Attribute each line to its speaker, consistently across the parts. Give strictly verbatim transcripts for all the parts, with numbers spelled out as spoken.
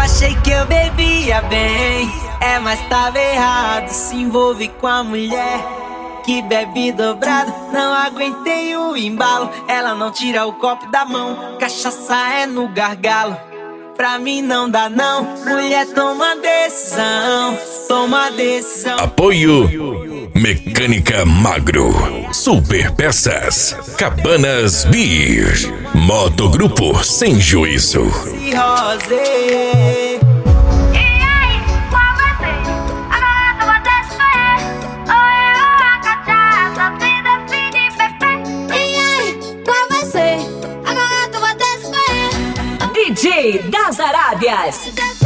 Speaker 1: achei que eu bebia bem, é, mas tava errado. Se envolve com a mulher que bebe dobrado. Não aguentei o embalo, ela não tira o copo da mão. Cachaça é no gargalo, pra mim não dá não. Mulher, toma decisão, toma decisão.
Speaker 2: Apoio Mecânica Magro, Super Peças, Cabanas Beer, Motogrupo Sem Juízo.
Speaker 1: E Rosé.
Speaker 3: D J das Arábias.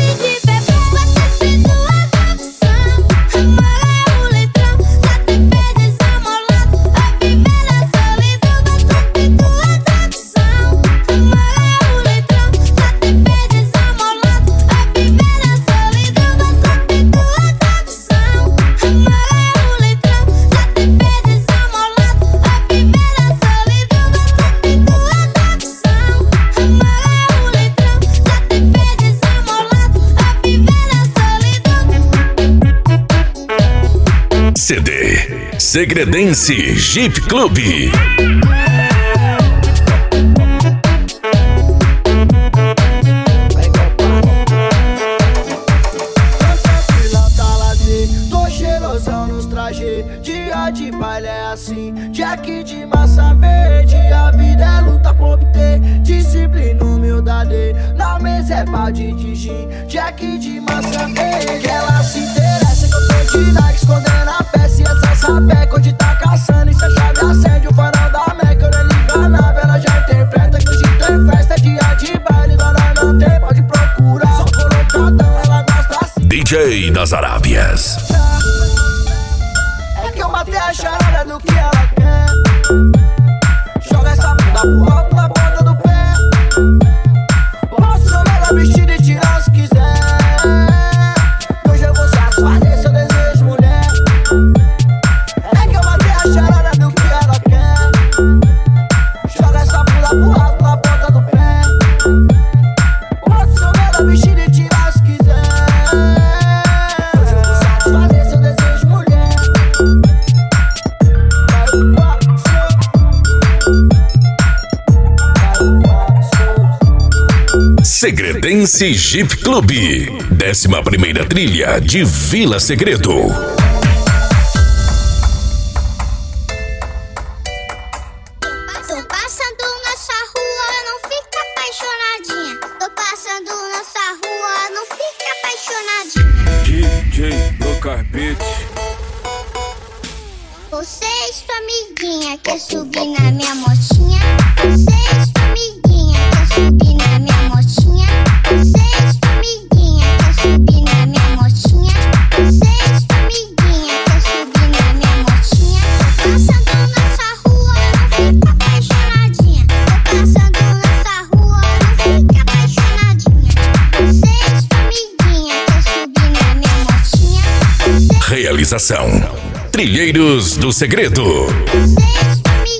Speaker 2: C D Segredense Jeep Club.
Speaker 4: Tô cheirosão nos trajes, dia de baile é assim. Jack de massa verde, a vida é luta por obter. Disciplina, humildade, na mesa é balde de gin. Jack de massa verde, ela se interessa que eu tô de Nike, escondendo a peça e essa sapeca. Onde tá caçando e se a chave acende o farol da Meca. Eu nem liga nave, ela já interpreta que hoje tem festa, é dia de baile, agora não tem, pode procurar. Só colocadão, ela gosta assim.
Speaker 2: D J das Arábias.
Speaker 4: É que eu matei a charada do que ela quer. Joga essa bunda pro alto na ponta do pé. Posso jogar a vestida e tirar se quiser. Hoje eu vou satisfazer seu desejo, mulher. É que eu matei a charada do que ela quer. Joga essa bunda pro alto na ponta do pé. Posso jogar a vestida e tirar se quiser. Hoje eu vou satisfazer seu desejo, mulher.
Speaker 2: Segredense Jeep Club, décima primeira trilha de Vila Segredo.
Speaker 5: Tô passando nessa rua, não fica apaixonadinha. Tô passando nessa rua, não fica apaixonadinha.
Speaker 6: D J Lucas Beat.
Speaker 5: Você e sua amiguinha quer subir na minha motinha. Você e sua amiguinha quer subir na minha motinha. Você e sua amiguinha quer subir na minha motinha. Você e sua amiguinha quer subir na minha motinha. Tô passando nessa rua, não fica apaixonadinha. Tô passando nessa rua, não fica apaixonadinha. Você e sua amiguinha quer subir na minha motinha. Você
Speaker 2: Realização Trilheiros do Segredo.
Speaker 5: e sua